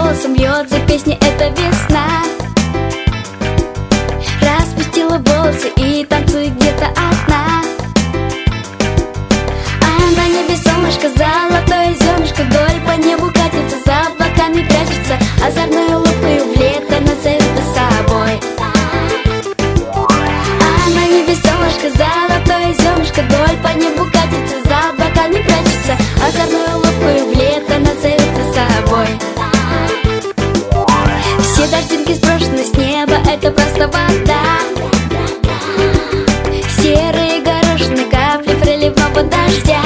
голосом льется песня, это весна. Распустила волосы и танцует где-то одна. А на небе солнышко, золотое зернышко, вдоль по небу катится, за облаками прячется, озорной улыбкой в лето нас зовет за собой. А на небе солнышко, золотое зернышко, вдоль по небу катится, за облаками прячется, озорной улыбкой в лето нас зовет за собой. Все дождинки сброшены с неба, это просто вода. Серые горошины, капли проливного дождя.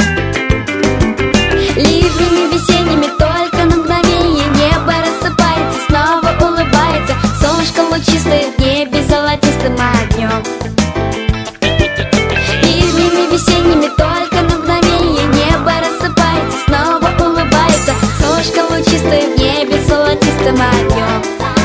Ливнями весенними только на мгновение небо рассыпается, снова улыбается, солнышко лучистое в небе золотистым огнем. Ливнями весенними только на мгновение небо рассыпается, снова улыбается, солнышко лучистое в небе золотистым огнем.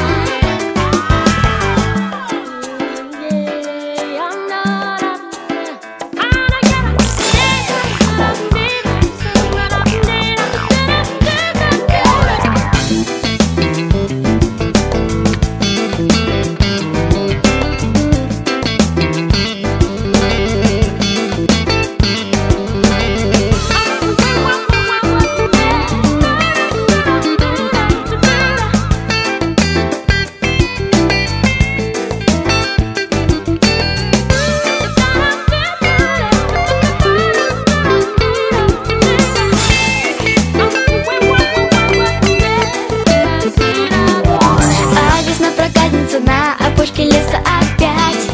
На опушке леса опять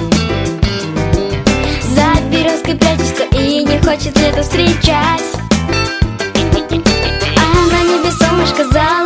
за березкой прячется и не хочет лето встречать. А на небе солнышко,